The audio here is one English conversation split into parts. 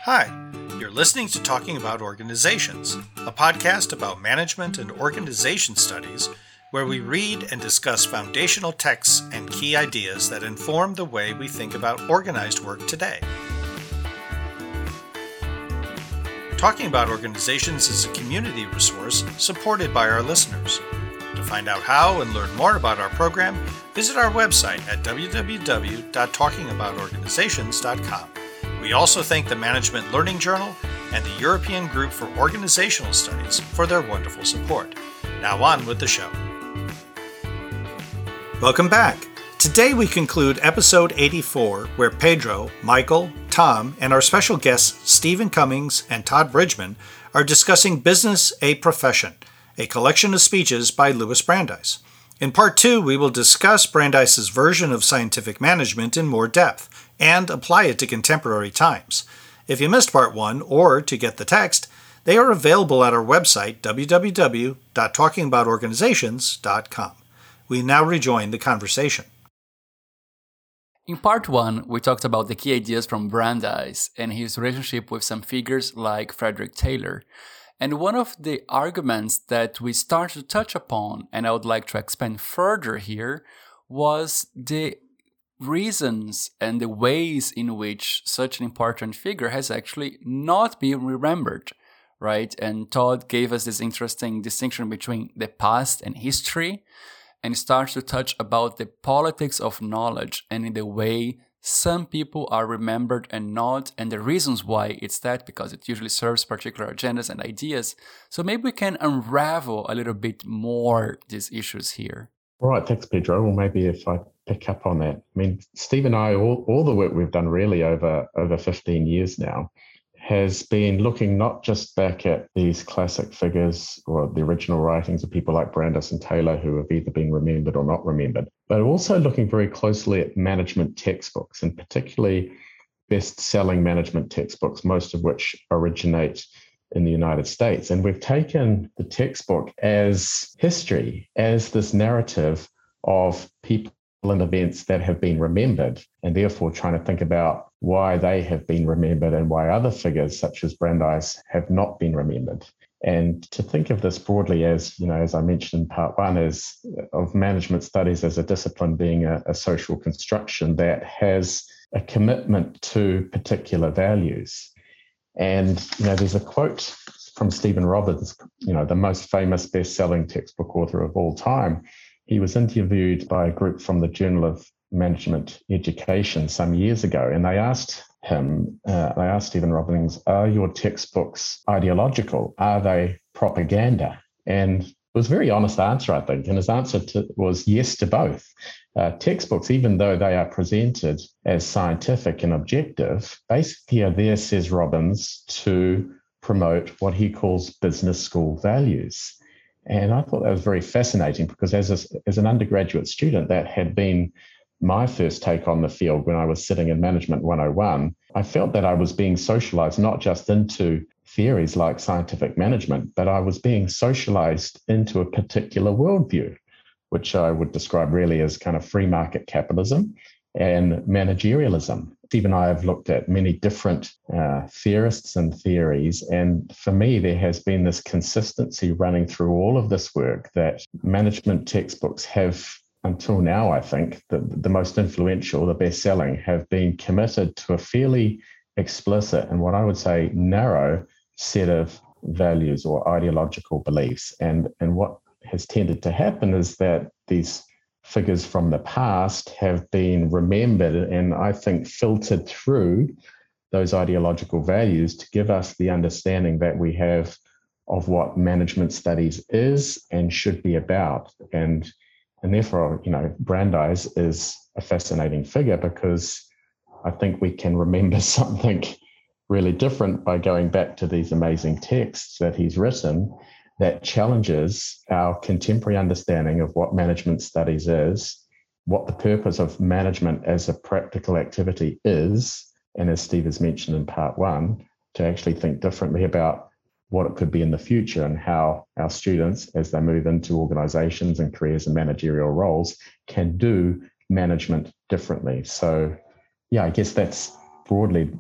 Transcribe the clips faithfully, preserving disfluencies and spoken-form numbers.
Hi, you're listening to Talking About Organizations, a podcast about management and organization studies where we read and discuss foundational texts and key ideas that inform the way we think about organized work today. Talking About Organizations is a community resource supported by our listeners. To find out how and learn more about our program, visit our website at w w w dot talking about organizations dot com. We also thank the Management Learning Journal and the European Group for Organizational Studies for their wonderful support. Now on with the show. Welcome back. Today we conclude episode eighty-four, where Pedro, Michael, Tom, and our special guests Stephen Cummings and Todd Bridgman are discussing Business: A Profession, a collection of speeches by Louis Brandeis. In part two, we will discuss Brandeis's version of scientific management in more depth and apply it to contemporary times. If you missed part one, or to get the text, they are available at our website, w w w dot talking about organizations dot com. We now rejoin the conversation. In part one, we talked about the key ideas from Brandeis and his relationship with some figures like Frederick Taylor. And one of the arguments that we started to touch upon, and I would like to expand further here, was the reasons and the ways in which such an important figure has actually not been remembered, right? And Todd gave us this interesting distinction between the past and history, and starts to touch about the politics of knowledge and in the way some people are remembered and not, and the reasons why it's that, because it usually serves particular agendas and ideas. So maybe we can unravel a little bit more these issues here. All right, thanks, Pedro. Well, maybe if I pick up on that. I mean, Steve and I, all, all the work we've done really over, over fifteen years now has been looking not just back at these classic figures or the original writings of people like Brandeis and Taylor who have either been remembered or not remembered, but also looking very closely at management textbooks, and particularly best-selling management textbooks, most of which originate in the United States. And we've taken the textbook as history, as this narrative of people and events that have been remembered, and therefore trying to think about why they have been remembered and why other figures such as Brandeis have not been remembered. And to think of this broadly as, you know, as I mentioned in part one, as of management studies as a discipline being a, a social construction that has a commitment to particular values. And, you know, there's a quote from Stephen Roberts, you know, the most famous best-selling textbook author of all time. He was interviewed by a group from the Journal of Management Education some years ago, and they asked him, uh, they asked Stephen Robbins, are your textbooks ideological? Are they propaganda? And it was a very honest answer, I think, and his answer to, was yes to both. Uh, textbooks, even though they are presented as scientific and objective, basically are there, says Robbins, to promote what he calls business school values. And I thought that was very fascinating because as a, as an undergraduate student, that had been my first take on the field when I was sitting in Management one oh one. I felt that I was being socialized not just into theories like scientific management, but I was being socialized into a particular worldview, which I would describe really as kind of free market capitalism and managerialism. Steve and I have looked at many different uh, theorists and theories, and for me, there has been this consistency running through all of this work that management textbooks have, until now, I think, the, the most influential, the best-selling, have been committed to a fairly explicit and what I would say narrow set of values or ideological beliefs. And, and what has tended to happen is that these figures from the past have been remembered and I think filtered through those ideological values to give us the understanding that we have of what management studies is and should be about. And, and therefore, you know, Brandeis is a fascinating figure because I think we can remember something really different by going back to these amazing texts that he's written that challenges our contemporary understanding of what management studies is, what the purpose of management as a practical activity is, and as Steve has mentioned in part one, to actually think differently about what it could be in the future and how our students, as they move into organizations and careers and managerial roles, can do management differently. So, yeah, I guess that's broadly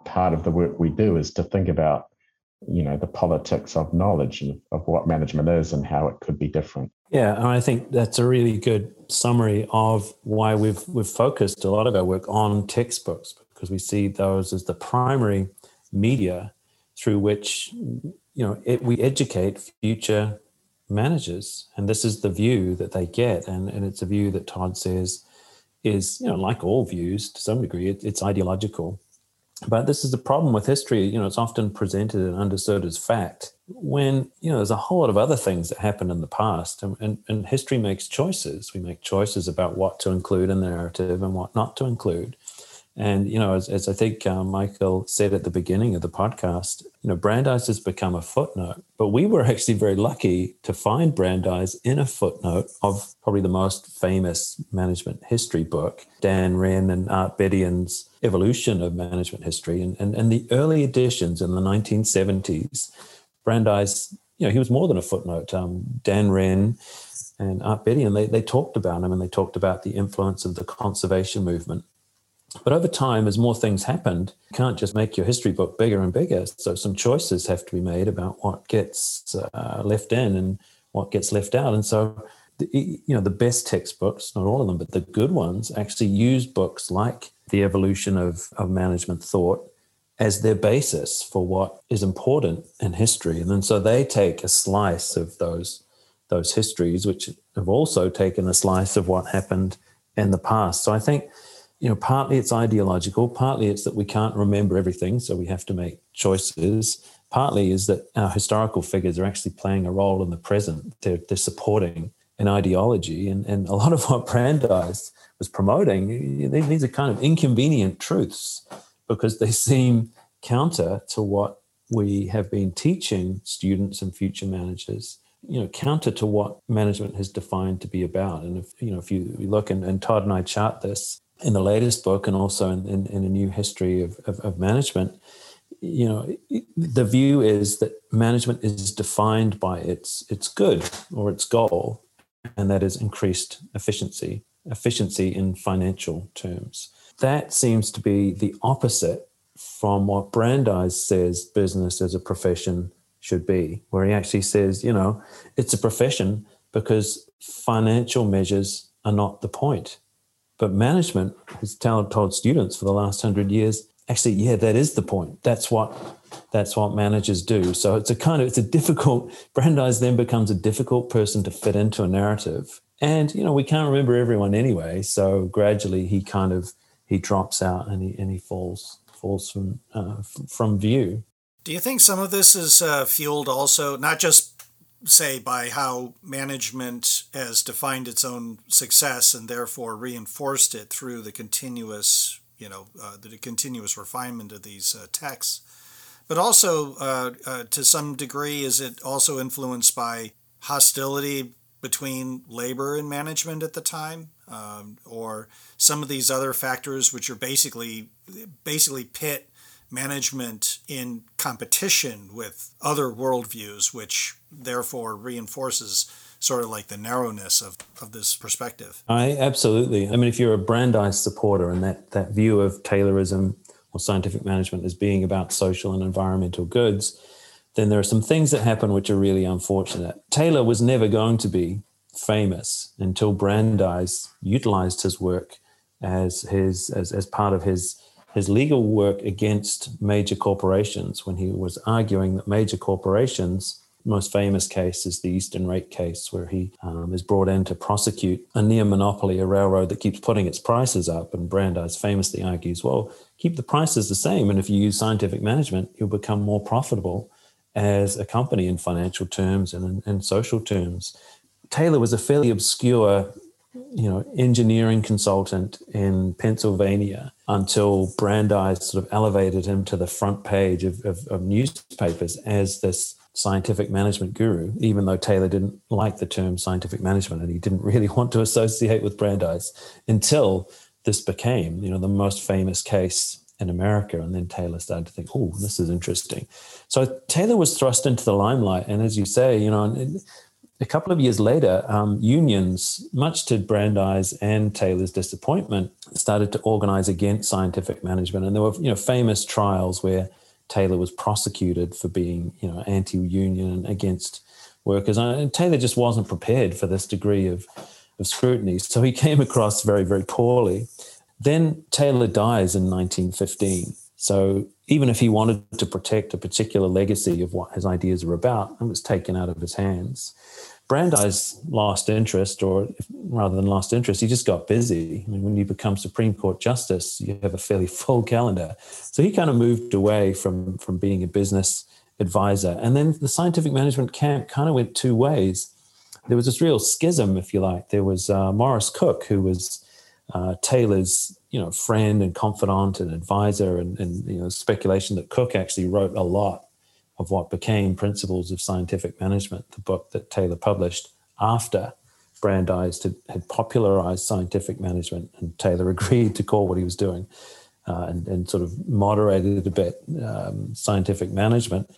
part of the work we do is to think about, you know, the politics of knowledge and of what management is and how it could be different. Yeah, and I think that's a really good summary of why we've we've focused a lot of our work on textbooks, because we see those as the primary media through which, you know, it, we educate future managers. And this is the view that they get. And, and it's a view that Todd says is, you know, like all views to some degree, it, it's ideological. But this is the problem with history. You know, it's often presented and understood as fact when, you know, there's a whole lot of other things that happened in the past. And, and, and history makes choices. We make choices about what to include in the narrative and what not to include. And, you know, as, as I think uh, Michael said at the beginning of the podcast, you know, Brandeis has become a footnote. But we were actually very lucky to find Brandeis in a footnote of probably the most famous management history book, Dan Wrenn and Art Bedian's Evolution of Management History. And, and, and the early editions in the nineteen seventies, Brandeis, you know, he was more than a footnote. Um, Dan Wrenn and Art Bedian, they, they talked about him, and they talked about the influence of the conservation movement. But over time, as more things happened, you can't just make your history book bigger and bigger. So some choices have to be made about what gets uh, left in and what gets left out. And so, the, you know, the best textbooks, not all of them, but the good ones, actually use books like The Evolution of, of Management Thought as their basis for what is important in history. And then so they take a slice of those, those histories, which have also taken a slice of what happened in the past. So I think, you know, partly it's ideological, partly it's that we can't remember everything, so we have to make choices. Partly is that our historical figures are actually playing a role in the present. They're, they're supporting an ideology. And, and a lot of what Brandeis was promoting, these are kind of inconvenient truths because they seem counter to what we have been teaching students and future managers, you know, counter to what management has defined to be about. And if, you know, if you look, and, and Todd and I chart this in the latest book and also in, in, in a new history of, of, of management, you know, the view is that management is defined by its its good or its goal, and that is increased efficiency, efficiency in financial terms. That seems to be the opposite from what Brandeis says business as a profession should be, where he actually says, you know, it's a profession because financial measures are not the point. But management has told students for the last hundred years, actually, yeah, that is the point. That's what that's what managers do. So it's a kind of, it's a difficult, Brandeis then becomes a difficult person to fit into a narrative. And, you know, we can't remember everyone anyway. So gradually he kind of, he drops out and he, and he falls, falls from, uh, from view. Do you think some of this is uh, fueled also, not just say by how management has defined its own success and therefore reinforced it through the continuous, you know, uh, the continuous refinement of these uh, texts, but also uh, uh, to some degree, is it also influenced by hostility between labor and management at the time, um, or some of these other factors which are basically basically pit management in competition with other worldviews, which therefore reinforces sort of like the narrowness of, of this perspective? I absolutely. I mean, if you're a Brandeis supporter and that, that view of Taylorism or scientific management as being about social and environmental goods, then there are some things that happen which are really unfortunate. Taylor was never going to be famous until Brandeis utilized his work as his as, as part of his his legal work against major corporations, when he was arguing that major corporations, most famous case is the Eastern Rate case, where he um, is brought in to prosecute a near monopoly, a railroad that keeps putting its prices up. And Brandeis famously argues, well, keep the prices the same, and if you use scientific management, you'll become more profitable as a company in financial terms and in, in social terms. Taylor was a fairly obscure, you know, engineering consultant in Pennsylvania until Brandeis sort of elevated him to the front page of, of, of newspapers as this scientific management guru, even though Taylor didn't like the term scientific management and he didn't really want to associate with Brandeis until this became, you know, the most famous case in America. And then Taylor started to think, oh, this is interesting. So Taylor was thrust into the limelight. And as you say, you know, a couple of years later, um, unions, much to Brandeis and Taylor's disappointment, started to organize against scientific management. And there were, you know, famous trials where Taylor was prosecuted for being, you know, anti-union and against workers. And Taylor just wasn't prepared for this degree of, of scrutiny. So he came across very, very poorly. Then Taylor dies in nineteen fifteen. So even if he wanted to protect a particular legacy of what his ideas are about, it was taken out of his hands. Brandeis lost interest, or rather than lost interest, he just got busy. I mean, when you become Supreme Court Justice, you have a fairly full calendar. So he kind of moved away from, from being a business advisor. And then the scientific management camp kind of went two ways. There was this real schism, if you like. There was uh, Morris Cook, who was uh, Taylor's, you know, friend and confidant and advisor, and, and you know, speculation that Cook actually wrote a lot of what became Principles of Scientific Management, the book that Taylor published after Brandeis had, had popularized scientific management, and Taylor agreed to call what he was doing uh, and, and sort of moderated a bit um, scientific management.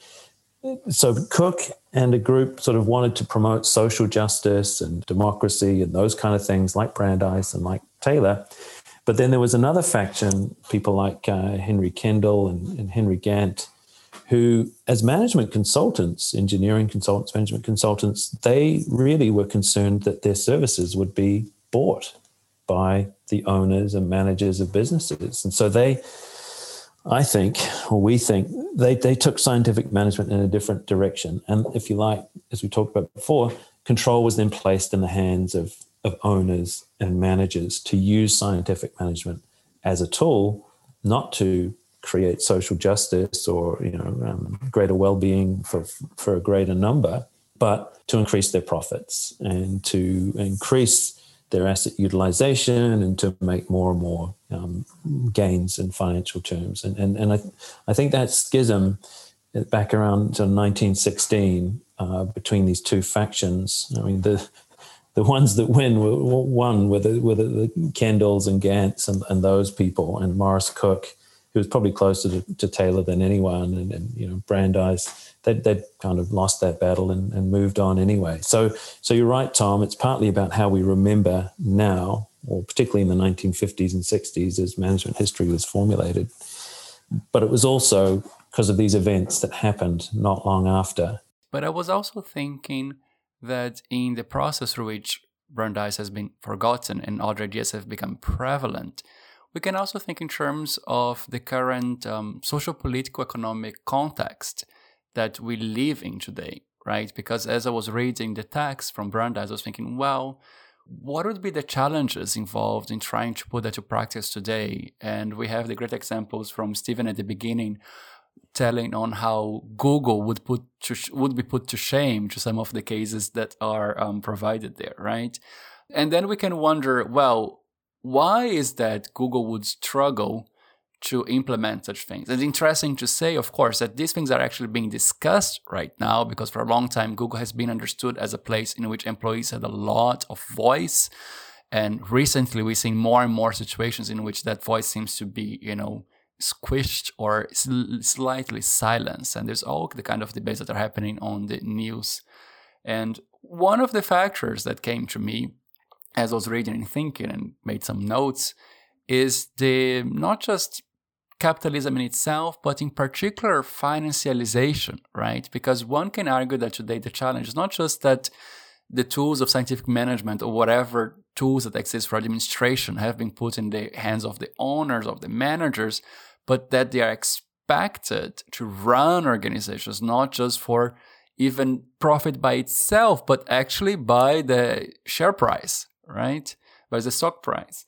So Cook and a group sort of wanted to promote social justice and democracy and those kind of things, like Brandeis and like Taylor. But then there was another faction, people like uh, Henry Kendall and, and Henry Gantt, who, as management consultants, engineering consultants, management consultants, they really were concerned that their services would be bought by the owners and managers of businesses. And so they, I think, or we think, they, they took scientific management in a different direction. And if you like, as we talked about before, control was then placed in the hands of, of owners and managers to use scientific management as a tool, not to create social justice or, you know, um, greater well-being for for a greater number, but to increase their profits and to increase their asset utilization and to make more and more um, gains in financial terms. And and and I I think that schism back around to nineteen sixteen uh, between these two factions. I mean, the the ones that win were one were the were the, the Kendalls and Gantz and, and those people, and Morris Cook, who was probably closer to, to Taylor than anyone, and, and you know, Brandeis, they'd, they'd kind of lost that battle and, and moved on anyway. So so you're right, Tom, it's partly about how we remember now, or particularly in the nineteen fifties and sixties as management history was formulated. But it was also because of these events that happened not long after. But I was also thinking that in the process through which Brandeis has been forgotten and other ideas have become prevalent, we can also think in terms of the current um, social, political, economic context that we live in today, right? Because as I was reading the text from Brandeis, I was thinking, well, what would be the challenges involved in trying to put that to practice today? And we have the great examples from Stephen at the beginning, telling on how Google would put to, would be put to shame to some of the cases that are um, provided there, right? And then we can wonder, well, why is that Google would struggle to implement such things? It's interesting to say, of course, that these things are actually being discussed right now, because for a long time, Google has been understood as a place in which employees had a lot of voice. And recently, we've seen more and more situations in which that voice seems to be, you know, squished or sl- slightly silenced. And there's all the kind of debates that are happening on the news. And one of the factors that came to me as I was reading and thinking and made some notes, is the not just capitalism in itself, but in particular financialization, right? Because one can argue that today the challenge is not just that the tools of scientific management or whatever tools that exist for administration have been put in the hands of the owners, of the managers, but that they are expected to run organizations, not just for even profit by itself, but actually by the share price, right? By the stock price.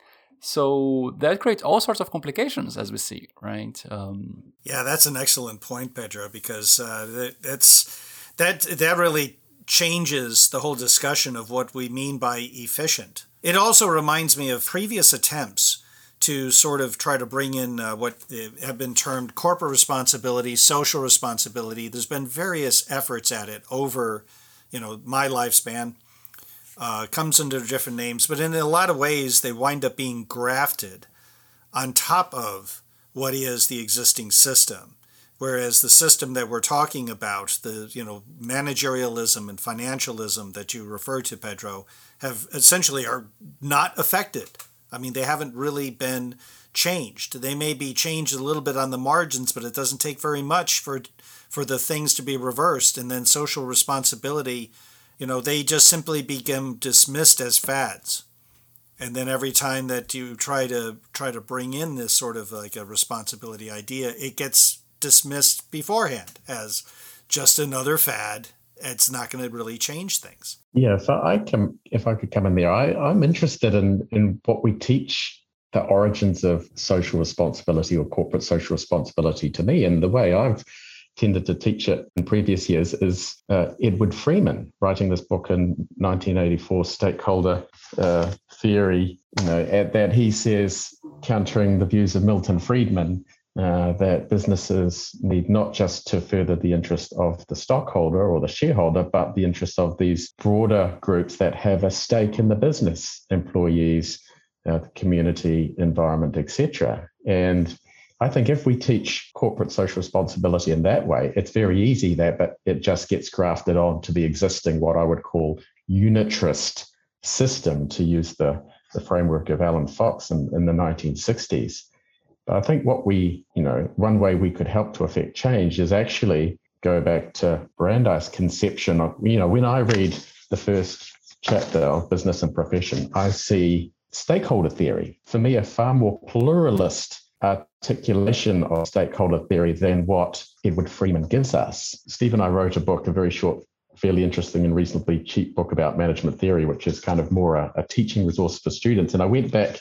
So that creates all sorts of complications, as we see, right? Um, yeah, that's an excellent point, Pedro, because uh, that's that that really changes the whole discussion of what we mean by efficient. It also reminds me of previous attempts to sort of try to bring in uh, what have been termed corporate responsibility, social responsibility. There's been various efforts at it over, you know, my lifespan. Uh, comes under different names, but in a lot of ways they wind up being grafted on top of what is the existing system, Whereas the system that we're talking about, the you know managerialism and financialism that you refer to, Pedro, have essentially are not affected. I mean, they haven't really been changed. They may be changed a little bit on the margins, but it doesn't take very much for for the things to be reversed. And then social responsibility, you know, they just simply become dismissed as fads. And then every time that you try to try to bring in this sort of like a responsibility idea, it gets dismissed beforehand as just another fad. It's not going to really change things. Yeah, so I can, if I could come in there, I, I'm interested in in what we teach the origins of social responsibility or corporate social responsibility to me. And the way I've tended to teach it in previous years is uh, Edward Freeman writing this book in nineteen eighty-four, Stakeholder uh, Theory, you know, at that he says, countering the views of Milton Friedman, uh, that businesses need not just to further the interest of the stockholder or the shareholder, but the interest of these broader groups that have a stake in the business, employees, uh, the community, environment, et cetera. And I think if we teach corporate social responsibility in that way, it's very easy that, but it just gets grafted on to the existing, what I would call unitarist system, to use the, the framework of Alan Fox in, in the nineteen sixties. But I think what we, you know, one way we could help to affect change is actually go back to Brandeis' conception of, you know, when I read the first chapter of Business and Profession, I see stakeholder theory. For me, a far more pluralist articulation of stakeholder theory than what Edward Freeman gives us. Steve and I wrote a book, a very short, fairly interesting and reasonably cheap book about management theory, which is kind of more a, a teaching resource for students. And I went back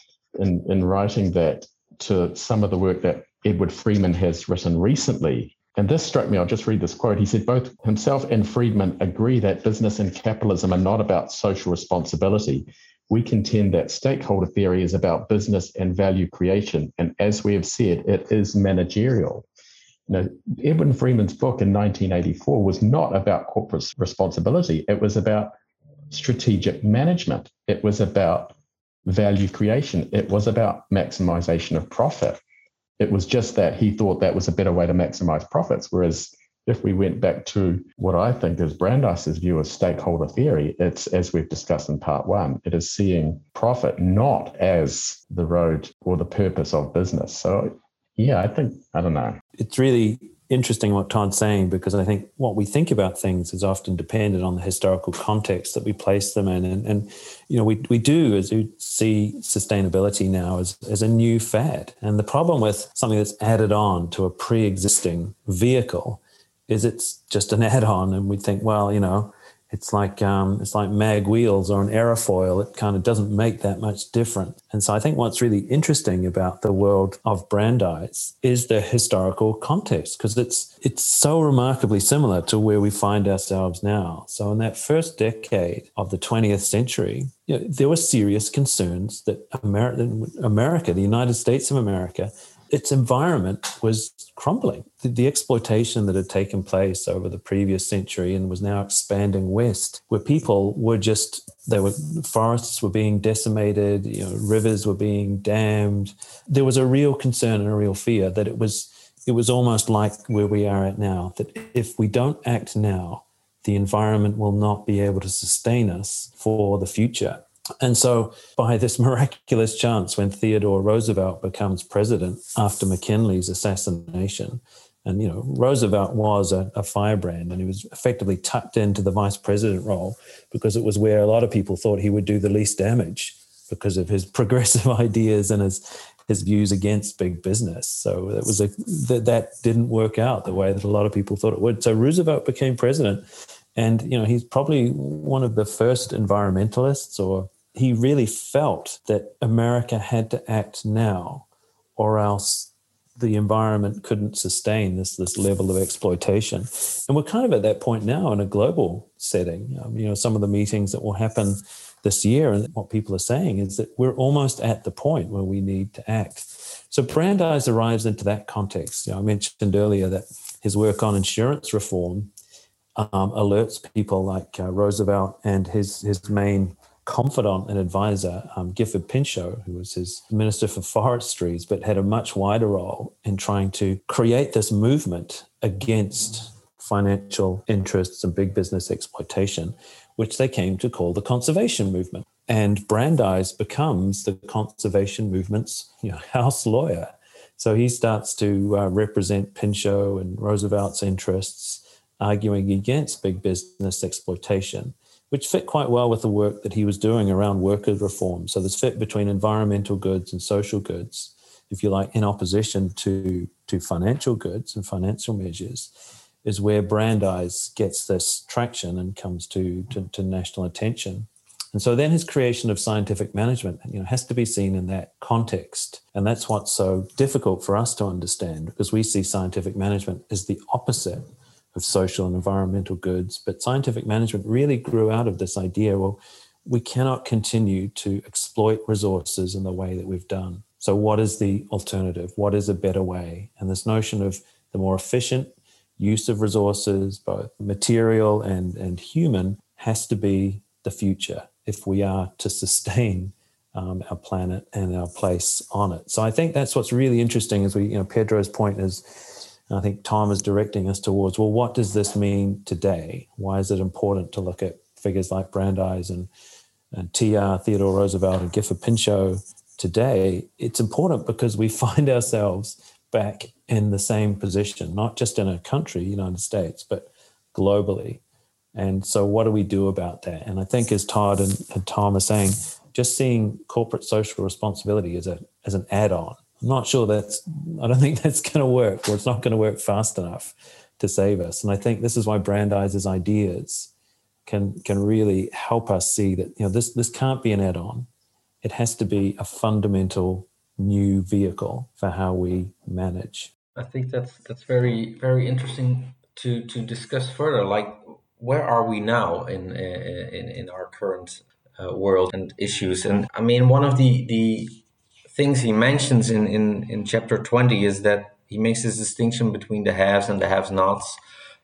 in, in writing that to some of the work that Edward Freeman has written recently. And this struck me. I'll just read this quote. He said, both himself and Friedman agree that business and capitalism are not about social responsibility. We contend that stakeholder theory is about business and value creation. And as we have said, it is managerial. Now, Edwin Freeman's book in nineteen eighty-four was not about corporate responsibility. It was about strategic management. It was about value creation. It was about maximization of profit. It was just that he thought that was a better way to maximize profits. Whereas if we went back to what I think is Brandeis' view of stakeholder theory, it's, as we've discussed in part one, it is seeing profit not as the road or the purpose of business. So, yeah, I think, I don't know. It's really interesting what Todd's saying, because I think what we think about things is often dependent on the historical context that we place them in. And, and you know, we, we do, as you see sustainability now as, as a new fad. And the problem with something that's added on to a pre-existing vehicle is it's just an add-on, and we think, well, you know, it's like um, it's like mag wheels or an aerofoil. It kind of doesn't make that much difference. And so I think what's really interesting about the world of Brandeis is the historical context, because it's it's so remarkably similar to where we find ourselves now. So in that first decade of the twentieth century, you know, there were serious concerns that America, America, the United States of America, its environment was crumbling. The, the exploitation that had taken place over the previous century and was now expanding west, where people were just, they were, forests were being decimated, you know, rivers were being dammed. There was a real concern and a real fear that it was, it was almost like where we are at now, that if we don't act now, the environment will not be able to sustain us for the future. And so by this miraculous chance, when Theodore Roosevelt becomes president after McKinley's assassination, and, you know, Roosevelt was a, a firebrand, and he was effectively tucked into the vice president role because it was where a lot of people thought he would do the least damage because of his progressive ideas and his his views against big business. So it was a, that, that didn't work out the way that a lot of people thought it would. So Roosevelt became president, and, you know, he's probably one of the first environmentalists, or he really felt that America had to act now, or else the environment couldn't sustain this, this level of exploitation. And we're kind of at that point now in a global setting. Um, you know, some of the meetings that will happen this year, and what people are saying is that we're almost at the point where we need to act. So Brandeis arrives into that context. You know, I mentioned earlier that his work on insurance reform um, alerts people like uh, Roosevelt and his his main confidant and advisor, um, Gifford Pinchot, who was his Minister for Forestries, but had a much wider role in trying to create this movement against financial interests and big business exploitation, which they came to call the conservation movement. And Brandeis becomes the conservation movement's, you know, house lawyer. So he starts to uh, represent Pinchot and Roosevelt's interests, arguing against big business exploitation, which fit quite well with the work that he was doing around workers' reform. So this fit between environmental goods and social goods, if you like, in opposition to, to financial goods and financial measures, is where Brandeis gets this traction and comes to, to, to national attention. And so then his creation of scientific management, you know, has to be seen in that context. And that's what's so difficult for us to understand, because we see scientific management as the opposite of social and environmental goods. But scientific management really grew out of this idea, well, we cannot continue to exploit resources in the way that we've done. So what is the alternative? What is a better way? And this notion of the more efficient use of resources, both material and, and human, has to be the future if we are to sustain um, our planet and our place on it. So I think that's what's really interesting, as we, you know, Pedro's point is, I think Tom is directing us towards, well, what does this mean today? Why is it important to look at figures like Brandeis and, and T R, Theodore Roosevelt, and Gifford Pinchot today? It's important because we find ourselves back in the same position, not just in a country, United States, but globally. And so what do we do about that? And I think, as Todd and, and Tom are saying, just seeing corporate social responsibility as a as an add-on. I'm not sure that's, I don't think that's going to work, or it's not going to work fast enough to save us. And I think this is why Brandeis's ideas can can really help us see that, you know, this this can't be an add-on. It has to be a fundamental new vehicle for how we manage. I think that's that's very very interesting to to discuss further. Like, where are we now in in, in our current uh, world and issues? And I mean, one of the the things he mentions in, in, in chapter twenty is that he makes this distinction between the haves and the have-nots.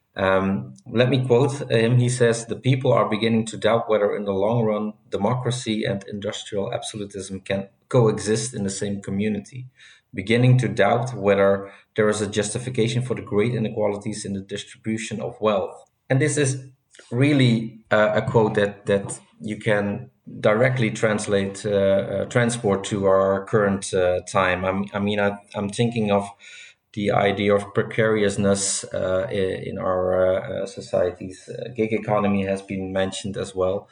Um, let me quote him. He says, "The people are beginning to doubt whether in the long run democracy and industrial absolutism can coexist in the same community, beginning to doubt whether there is a justification for the great inequalities in the distribution of wealth." And this is really uh, a quote that, that you can directly translate, uh, uh, transport to our current uh, time. I'm, I mean, I, I'm thinking of the idea of precariousness uh, in our uh, societies. Uh, gig economy has been mentioned as well.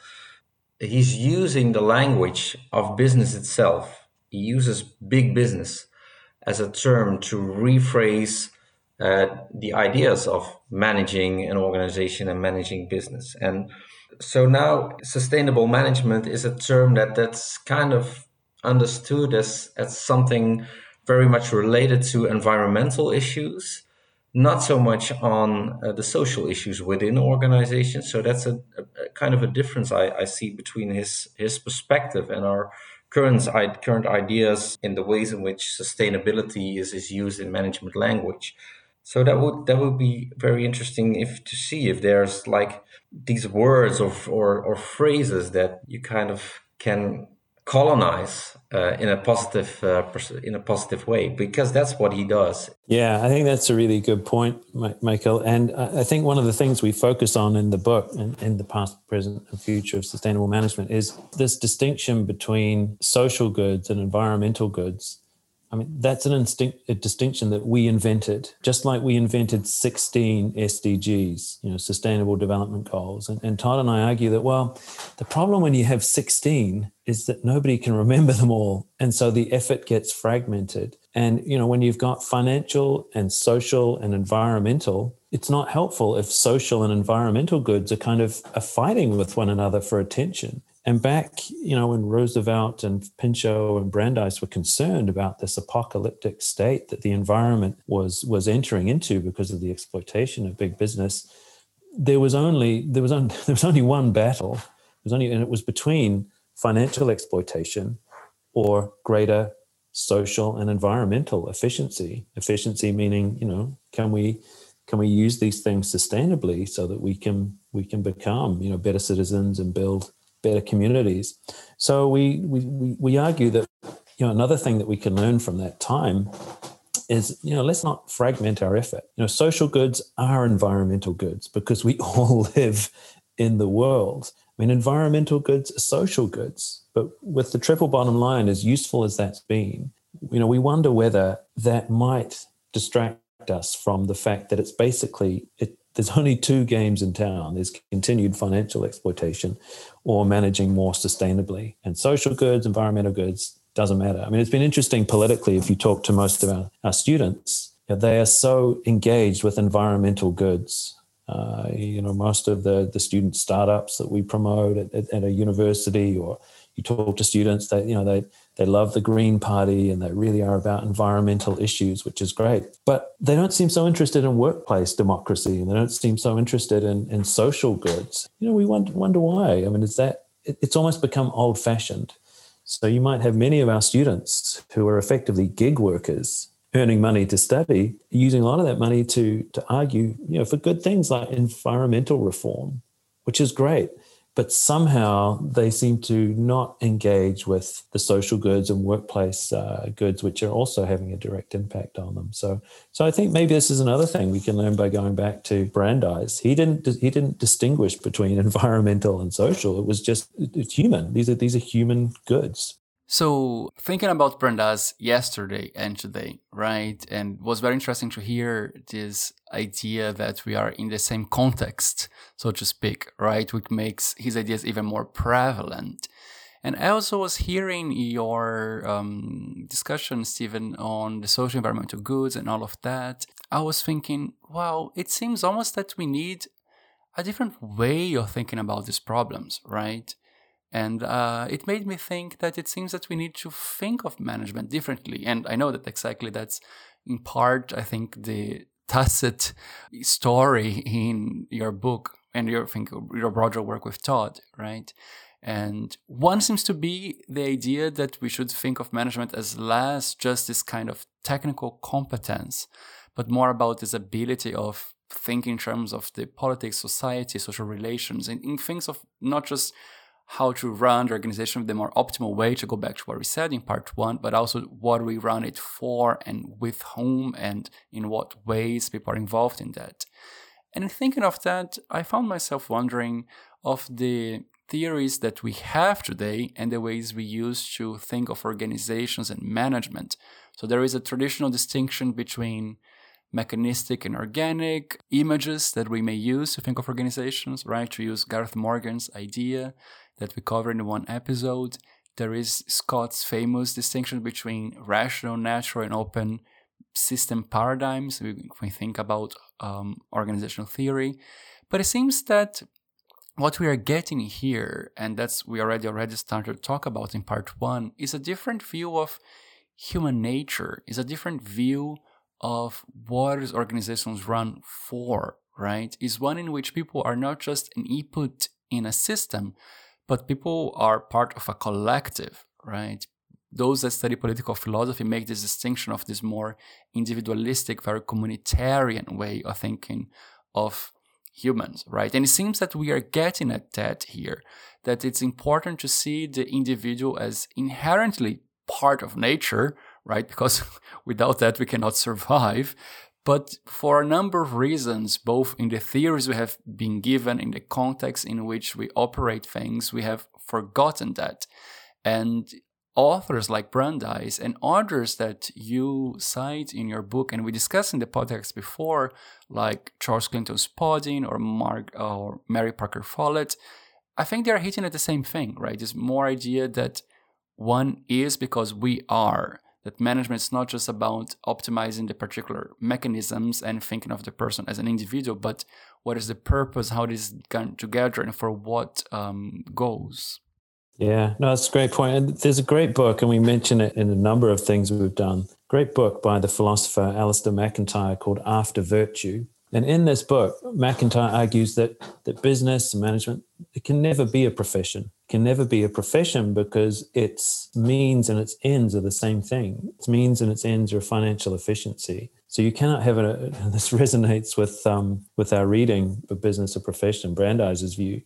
He's using the language of business itself. He uses big business as a term to rephrase uh, the ideas of managing an organization and managing business. And so now sustainable management is a term that that's kind of understood as, as something very much related to environmental issues, not so much on uh, the social issues within organizations. So that's a, a kind of a difference I, I see between his his perspective and our current current ideas in the ways in which sustainability is, is used in management language. So that would that would be very interesting if to see if there's like these words or or, or phrases that you kind of can colonize uh, in a positive uh, in a positive way, because that's what he does. Yeah, I think that's a really good point, Michael. And I think one of the things we focus on in the book, in, in the past, present, and future of sustainable management, is this distinction between social goods and environmental goods. I mean, that's an instinct, a distinction that we invented, just like we invented sixteen S D Gs, you know, Sustainable Development Goals. And, and Todd and I argue that, well, the problem when you have sixteen is that nobody can remember them all. And so the effort gets fragmented. And, you know, when you've got financial and social and environmental, it's not helpful if social and environmental goods are kind of are fighting with one another for attention. And back, you know, when Roosevelt and Pinchot and Brandeis were concerned about this apocalyptic state that the environment was was entering into because of the exploitation of big business, there was only there was only there was only one battle. It was only, and it was between financial exploitation or greater social and environmental efficiency. Efficiency meaning, you know, can we can we use these things sustainably so that we can we can become, you know, better citizens and build better communities. So we we we, we argue that, you know, another thing that we can learn from that time is, you know, let's not fragment our effort. You know, social goods are environmental goods because we all live in the world. I mean, environmental goods are social goods, but with the triple bottom line, as useful as that's been, you know, we wonder whether that might distract us from the fact that it's basically, it, there's only two games in town. There's continued financial exploitation or managing more sustainably. And social goods, environmental goods, doesn't matter. I mean, it's been interesting politically. If you talk to most of our, our students, they are so engaged with environmental goods. Uh, you know, most of the, the student startups that we promote at, at, at a university, or you talk to students that, you know, they, they love the Green Party and they really are about environmental issues, which is great. But they don't seem so interested in workplace democracy, and they don't seem so interested in, in social goods. You know, we wonder, wonder why. I mean, is that, it, it's almost become old fashioned. So you might have many of our students who are effectively gig workers earning money to study, using a lot of that money to, to argue, you know, for good things like environmental reform, which is great. But somehow they seem to not engage with the social goods and workplace uh, goods, which are also having a direct impact on them. So, so I think maybe this is another thing we can learn by going back to Brandeis. He didn't he didn't distinguish between environmental and social. It was just it's human. These are these are human goods. So thinking about Brandeis yesterday and today, right? And it was very interesting to hear this idea that we are in the same context, so to speak, right? Which makes his ideas even more prevalent. And I also was hearing your um, discussion, Stephen, on the social environmental goods and all of that. I was thinking, wow, it seems almost that we need a different way of thinking about these problems, right? And uh, it made me think that it seems that we need to think of management differently. And I know that exactly that's in part, I think, the tacit story in your book and your, I think, your broader work with Todd, right? And one seems to be the idea that we should think of management as less just this kind of technical competence, but more about this ability of thinking in terms of the politics, society, social relations, and in things of not just how to run the organization the more optimal way, to go back to what we said in part one, but also what we run it for and with whom and in what ways people are involved in that. And in thinking of that, I found myself wondering of the theories that we have today and the ways we use to think of organizations and management. So there is a traditional distinction between mechanistic and organic images that we may use to think of organizations, right? To use Gareth Morgan's idea that we covered in one episode. There is Scott's famous distinction between rational, natural, and open system paradigms. We, we think about um, organizational theory. But it seems that what we are getting here, and that's we already already started to talk about in part one, is a different view of human nature, is a different view of what organizations run for, right? Is one in which people are not just an input in a system, but people are part of a collective, right? Those that study political philosophy make this distinction of this more individualistic, very communitarian way of thinking of humans, right? And it seems that we are getting at that here, that it's important to see the individual as inherently part of nature, right? Because without that, we cannot survive. But for a number of reasons, both in the theories we have been given, in the context in which we operate things, we have forgotten that. And authors like Brandeis and others that you cite in your book, and we discussed in the podcast before, like Charles Clinton Spalding or Mark or Mary Parker Follett, I think they are hitting at the same thing, right? This more idea that one is because we are. That management is not just about optimizing the particular mechanisms and thinking of the person as an individual, but what is the purpose, how it is done together, and for what um, goals. Yeah, no, that's a great point. And there's a great book, and we mention it in a number of things we've done. Great book by the philosopher Alistair MacIntyre called After Virtue. And in this book, MacIntyre argues that that business and management, it can never be a profession. It can never be a profession because its means and its ends are the same thing. Its means and its ends are financial efficiency. So you cannot have a, and this resonates with um, with our reading of Business a Profession, Brandeis's view.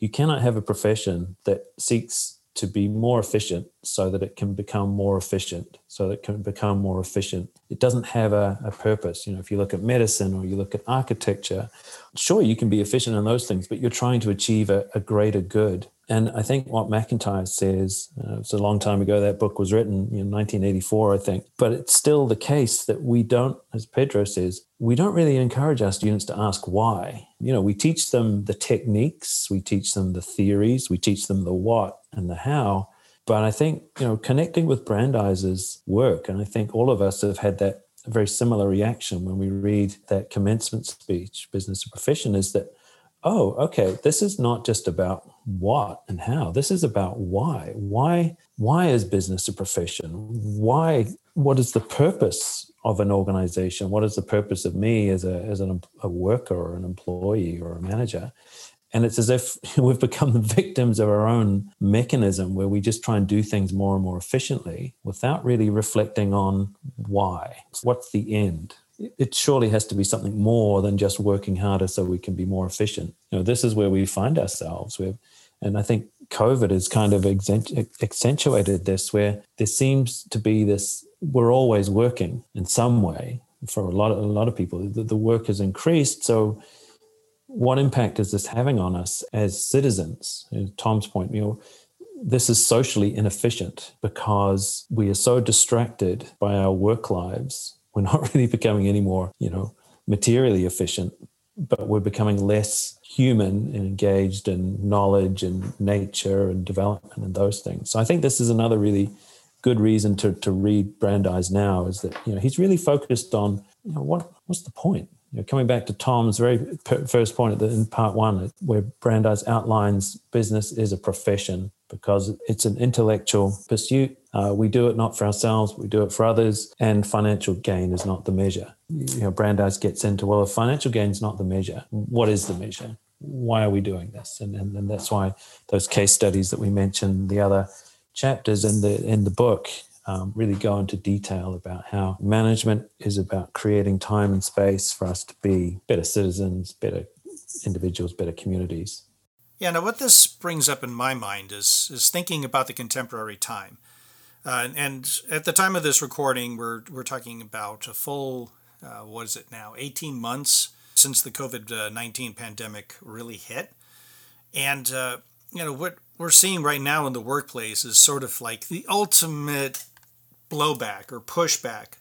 You cannot have a profession that seeks to be more efficient so that it can become more efficient, so that it can become more efficient. It doesn't have a, a purpose. You know, if you look at medicine or you look at architecture, sure, you can be efficient in those things, but you're trying to achieve a, a greater good. And I think what McIntyre says, uh, it's a long time ago that book was written, in nineteen eighty-four, I think, but it's still the case that we don't, as Pedro says, we don't really encourage our students to ask why. You know, we teach them the techniques, we teach them the theories, we teach them the what and the how. But I think, you know, connecting with Brandeis' work, and I think all of us have had that very similar reaction when we read that commencement speech, Business of Profession, is that, oh, okay, this is not just about what and how. This is about why. Why, why is business a profession? Why, what is the purpose of an organization? What is the purpose of me as a as an, a worker or an employee or a manager? And it's as if we've become the victims of our own mechanism where we just try and do things more and more efficiently without really reflecting on why. What's the end? It surely has to be something more than just working harder so we can be more efficient. You know, this is where we find ourselves. We've, and I think COVID has kind of accentuated this, where there seems to be this, we're always working in some way. For a lot of, a lot of people, the, the work has increased. So what impact is this having on us as citizens? And Tom's point, you know, this is socially inefficient because we are so distracted by our work lives. We're not really becoming any more, you know, materially efficient, but we're becoming less human and engaged in knowledge and nature and development and those things. So I think this is another really good reason to to read Brandeis now, is that, you know, he's really focused on, you know, what what's the point? You know, coming back to Tom's very first point in part one, where Brandeis outlines business is a profession because it's an intellectual pursuit. Uh, we do it not for ourselves, we do it for others, and financial gain is not the measure. You know, Brandeis gets into, well, if financial gain is not the measure, what is the measure? Why are we doing this? And, and, and that's why those case studies that we mentioned, the other chapters in the in the book, um, really go into detail about how management is about creating time and space for us to be better citizens, better individuals, better communities. Yeah, now what this brings up in my mind is is thinking about the contemporary time. Uh, and, and at the time of this recording, we're we're talking about a full, uh, what is it now, eighteen months since the COVID nineteen pandemic really hit. And, uh, you know, what we're seeing right now in the workplace is sort of like the ultimate blowback or pushback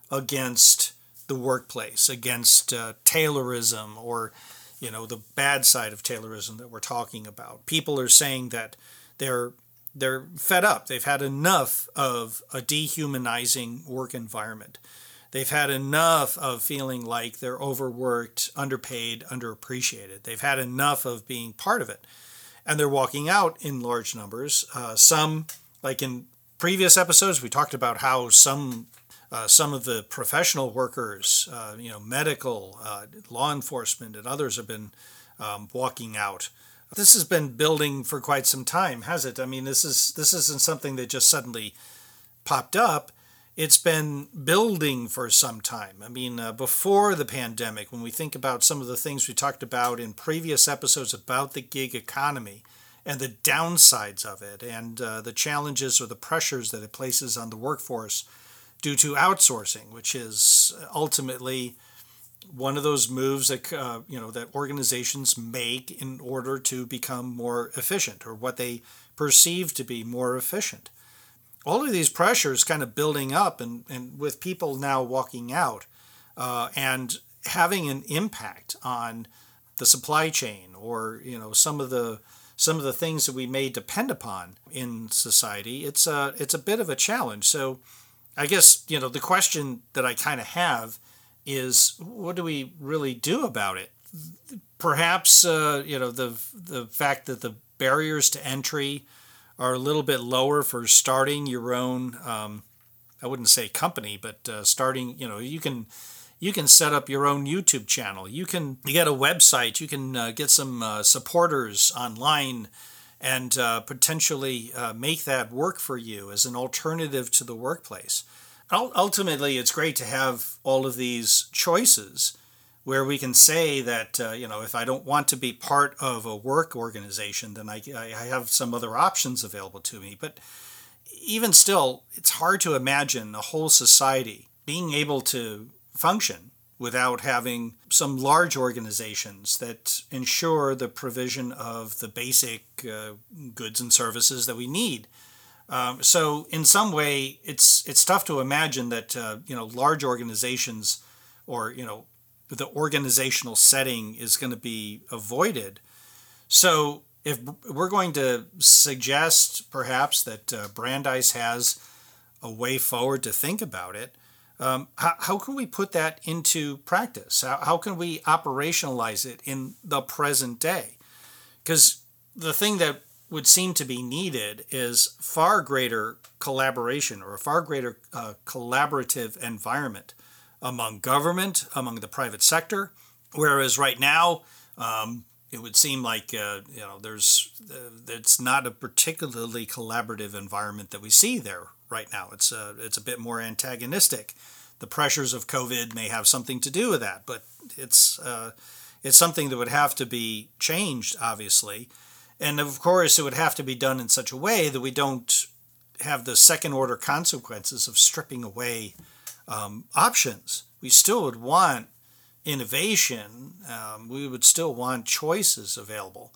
against the workplace, against uh, Taylorism, or, you know, the bad side of Taylorism that we're talking about. People are saying that they're they're fed up. They've had enough of a dehumanizing work environment. They've had enough of feeling like they're overworked, underpaid, underappreciated. They've had enough of being part of it. And they're walking out in large numbers. Uh, some, like in previous episodes, we talked about how some uh, some of the professional workers, uh, you know, medical, uh, law enforcement, and others have been um, walking out. This has been building for quite some time, has it? I mean, this is this isn't something that just suddenly popped up. It's been building for some time. I mean, uh, before the pandemic, when we think about some of the things we talked about in previous episodes about the gig economy and the downsides of it, and uh, the challenges or the pressures that it places on the workforce due to outsourcing, which is ultimately one of those moves that uh, you know that organizations make in order to become more efficient, or what they perceive to be more efficient. All of these pressures kind of building up, and, and with people now walking out uh, and having an impact on the supply chain, or, you know, some of the some of the things that we may depend upon in society, it's a it's a bit of a challenge. So I guess, you know, the question that I kind of have is, what do we really do about it? Perhaps uh, you know the the fact that the barriers to entry are a little bit lower for starting your own, um, I wouldn't say company, but uh, starting, you know, you can you can set up your own YouTube channel. You can you get a website. You can uh, get some uh, supporters online and uh, potentially uh, make that work for you as an alternative to the workplace. Ultimately, it's great to have all of these choices, where we can say that, uh, you know, if I don't want to be part of a work organization, then I, I have some other options available to me. But even still, it's hard to imagine a whole society being able to function without having some large organizations that ensure the provision of the basic uh, goods and services that we need. Um, so in some way, it's it's tough to imagine that uh, you know large organizations or you know the organizational setting is going to be avoided. So if we're going to suggest perhaps that uh, Brandeis has a way forward to think about it, um, how, how can we put that into practice? How, how can we operationalize it in the present day? Because the thing that would seem to be needed is far greater collaboration or a far greater uh, collaborative environment among government, among the private sector, whereas right now um, it would seem like uh, you know there's uh, it's not a particularly collaborative environment that we see there right now. It's uh, it's a bit more antagonistic. The pressures of COVID may have something to do with that, but it's uh, it's something that would have to be changed, obviously. And of course, it would have to be done in such a way that we don't have the second order consequences of stripping away um, options. We still would want innovation. Um, we would still want choices available.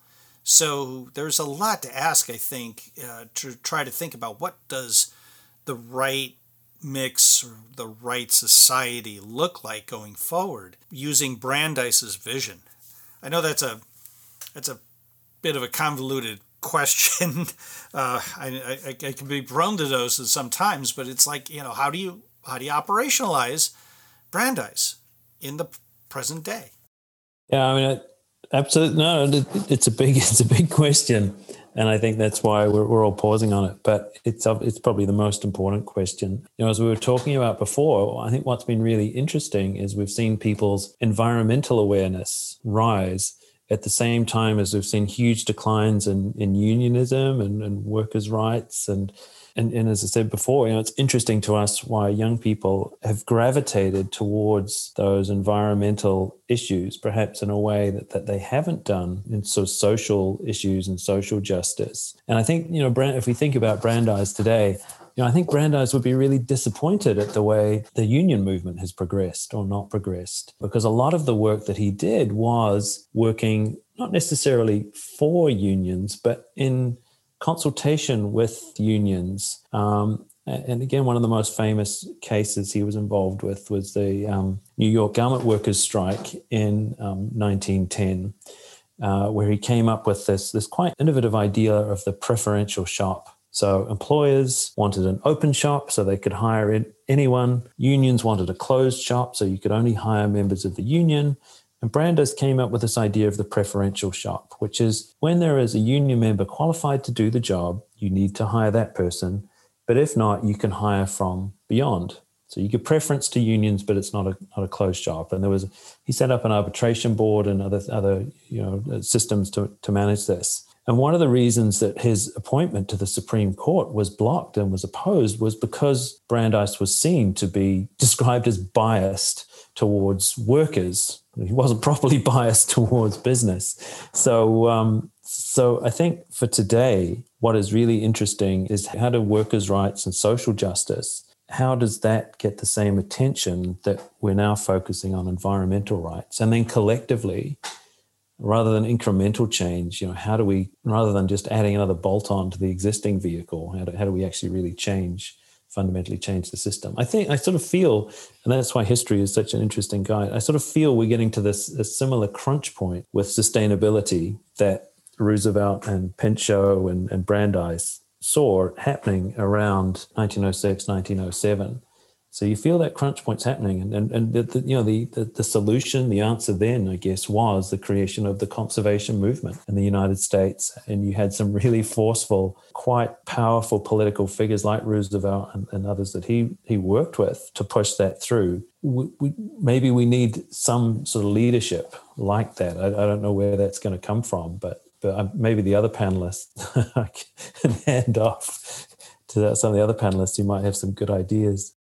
So there's a lot to ask, I think, uh, to try to think about what does the right mix or the right society look like going forward using Brandeis's vision. I know that's a that's a bit of a convoluted question. uh, I, I, I can be prone to those sometimes, but it's like, you know, how do you how do you operationalize Brandeis in the present day? Yeah, I mean, absolutely. No, it's a big it's a big question, and I think that's why we're we're all pausing on it. But it's it's probably the most important question. You know, as we were talking about before, I think what's been really interesting is we've seen people's environmental awareness rise at the same time as we've seen huge declines in, in unionism and, and workers' rights. And, and and as I said before, you know, it's interesting to us why young people have gravitated towards those environmental issues, perhaps in a way that, that they haven't done in sort of social issues and social justice. And I think, you know, Brand, if we think about Brandeis today, you know, I think Brandeis would be really disappointed at the way the union movement has progressed or not progressed, because a lot of the work that he did was working not necessarily for unions, but in consultation with unions. Um, and again, one of the most famous cases he was involved with was the um, New York garment workers' strike in um, nineteen ten, uh, where he came up with this, this quite innovative idea of the preferential shop. So employers wanted an open shop so they could hire in anyone. Unions wanted a closed shop so you could only hire members of the union. And Brandeis came up with this idea of the preferential shop, which is when there is a union member qualified to do the job, you need to hire that person. But if not, you can hire from beyond. So you give preference to unions, but it's not a not a closed shop. And there was he set up an arbitration board and other other you know systems to to manage this. And one of the reasons that his appointment to the Supreme Court was blocked and was opposed was because Brandeis was seen to be described as biased towards workers. He wasn't properly biased towards business. So, um, so I think for today, what is really interesting is how do workers' rights and social justice, how does that get the same attention that we're now focusing on environmental rights? And then collectively, rather than incremental change, you know, how do we, rather than just adding another bolt-on to the existing vehicle, how do, how do we actually really change, fundamentally change the system? I think, I sort of feel, and that's why history is such an interesting guide, I sort of feel we're getting to this a similar crunch point with sustainability that Roosevelt and Pinchot and, and Brandeis saw happening around nineteen oh six, nineteen oh seven. So you feel that crunch point's happening, and and, and the, the, you know the, the the solution, the answer then, I guess, was the creation of the conservation movement in the United States. And you had some really forceful, quite powerful political figures like Roosevelt and, and others that he he worked with to push that through. We, we, maybe we need some sort of leadership like that. I, I don't know where that's going to come from, but but maybe the other panelists I can hand off to some of the other panelists who might have some good ideas.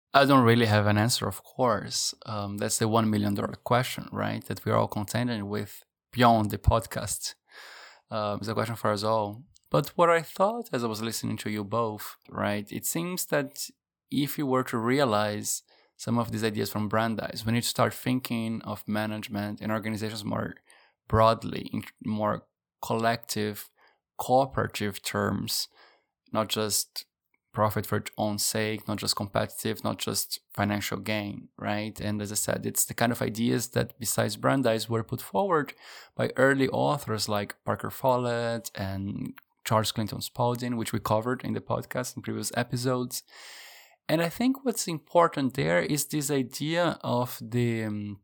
I don't really have an answer, of course. Um, that's the one million dollar question, right? That we're all contending with beyond the podcast. Um, it's a question for us all. But what I thought as I was listening to you both, right? It seems that if you were to realize some of these ideas from Brandeis, we need to start thinking of management and organizations more broadly, in more collective, cooperative terms, not just profit for its own sake, not just competitive, not just financial gain, right? And as I said, it's the kind of ideas that, besides Brandeis, were put forward by early authors like Parker Follett and Charles Clinton Spalding, which we covered in the podcast in previous episodes. And I think what's important there is this idea of the um,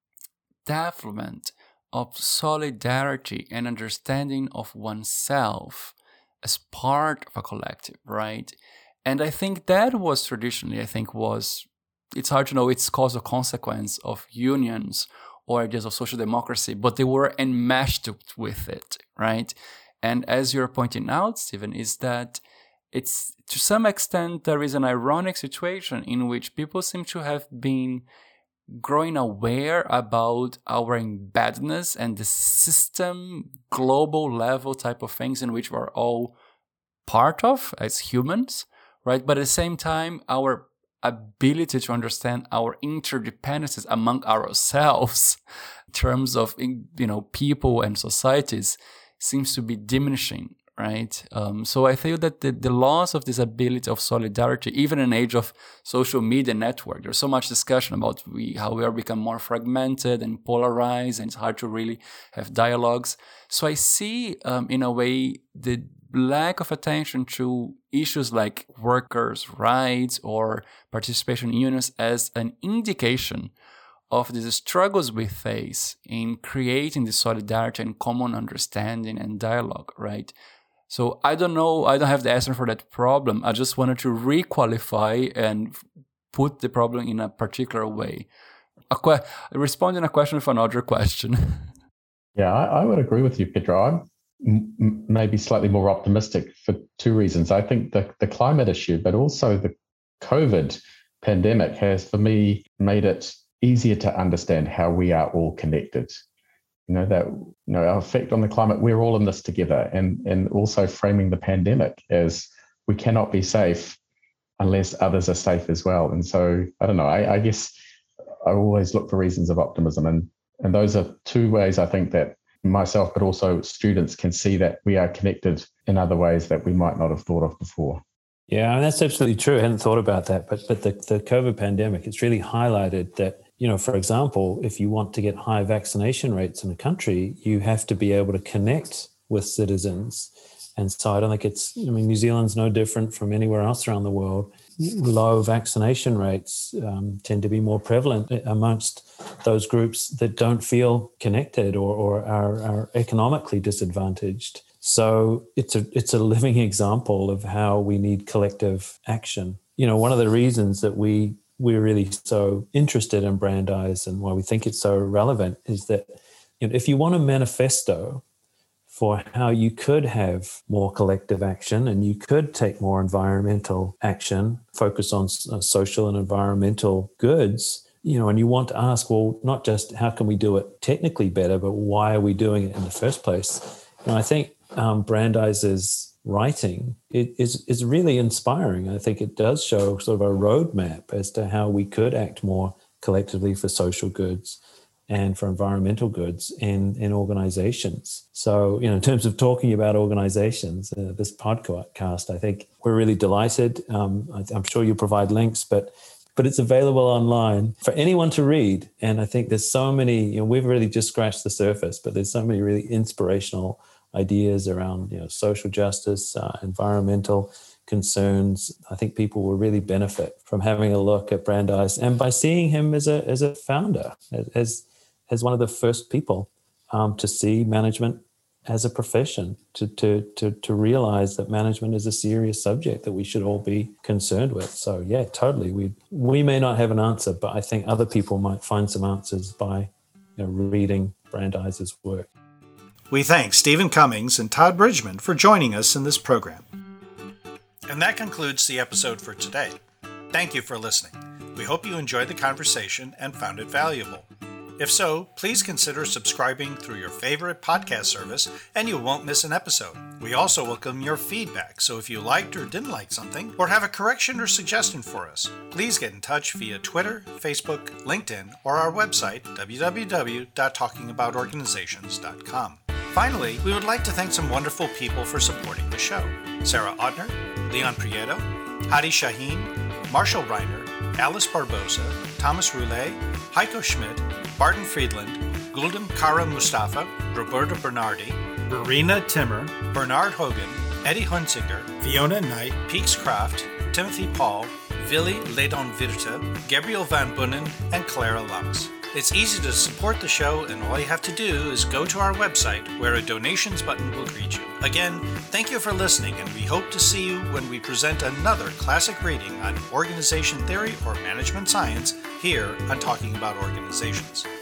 development of solidarity and understanding of oneself as part of a collective, right? And I think that was traditionally, I think was, it's hard to know its cause or consequence of unions or ideas of social democracy, but they were enmeshed with it, right? And as you're pointing out, Stephen, is that it's, to some extent, there is an ironic situation in which people seem to have been growing aware about our embeddedness and the system, global level type of things in which we're all part of as humans, right? But at the same time, our ability to understand our interdependencies among ourselves in terms of, you know, people and societies seems to be diminishing, right? Um, so I feel that the, the loss of this ability of solidarity, even in an age of social media network, there's so much discussion about we, how we are become more fragmented and polarized, and it's hard to really have dialogues. So I see, um, in a way, the lack of attention to issues like workers' rights or participation in unions as an indication of the struggles we face in creating this solidarity and common understanding and dialogue, right? So I don't know, I don't have the answer for that problem. I just wanted to requalify and put the problem in a particular way. A que- responding a question with another question. Yeah, I, I would agree with you, Pedro. I'm m- maybe slightly more optimistic for two reasons. I think the, the climate issue, but also the COVID pandemic has, for me, made it easier to understand how we are all connected. You know, that, you know, our effect on the climate, we're all in this together, and, and also framing the pandemic as we cannot be safe unless others are safe as well. And so, I don't know, I, I guess I always look for reasons of optimism. And, and those are two ways I think that myself, but also students can see that we are connected in other ways that we might not have thought of before. Yeah, and that's absolutely true. I hadn't thought about that. But but the, the COVID pandemic, it's really highlighted that, you know, for example, if you want to get high vaccination rates in a country, you have to be able to connect with citizens. And so I don't think it's, I mean, New Zealand's no different from anywhere else around the world. Low vaccination rates um, tend to be more prevalent amongst those groups that don't feel connected or, or are, are economically disadvantaged. So it's a it's a living example of how we need collective action. You know, one of the reasons that we we're really so interested in Brandeis and why we think it's so relevant is that, you know, if you want a manifesto for how you could have more collective action and you could take more environmental action, focus on uh, social and environmental goods, you know, and you want to ask, well, not just how can we do it technically better, but why are we doing it in the first place? And I think um, Brandeis's writing it is is really inspiring. I think it does show sort of a roadmap as to how we could act more collectively for social goods and for environmental goods in, in organizations. So, you know, in terms of talking about organizations, uh, this podcast, I think we're really delighted. Um, I, I'm sure you'll provide links, but but it's available online for anyone to read. And I think there's so many, you know, we've really just scratched the surface, but there's so many really inspirational ideas around, you know, social justice, uh, environmental concerns. I think people will really benefit from having a look at Brandeis and by seeing him as a as a founder, as as one of the first people um, to see management as a profession, to, to to to realize that management is a serious subject that we should all be concerned with. So yeah, totally. We we may not have an answer, but I think other people might find some answers by, you know, reading Brandeis's work. We thank Stephen Cummings and Todd Bridgman for joining us in this program. And that concludes the episode for today. Thank you for listening. We hope you enjoyed the conversation and found it valuable. If so, please consider subscribing through your favorite podcast service and you won't miss an episode. We also welcome your feedback, so if you liked or didn't like something, or have a correction or suggestion for us, please get in touch via Twitter, Facebook, LinkedIn, or our website, w w w dot talking about organizations dot com. Finally, we would like to thank some wonderful people for supporting the show. Sarah Ottner, Leon Prieto, Hadi Shaheen, Marshall Reiner, Alice Barbosa, Thomas Roulet, Heiko Schmidt, Barton Friedland, Gulden Kara Mustafa, Roberta Bernardi, Verena Timmer, Bernard Hogan, Eddie Hunzinger, Fiona Knight, Peeks Kraft, Timothy Paul, Willy Ledon Virte, Gabriel Van Bunnen, and Clara Lums. It's easy to support the show, and all you have to do is go to our website where a donations button will greet you. Again, thank you for listening, and we hope to see you when we present another classic reading on organization theory or management science here on Talking About Organizations.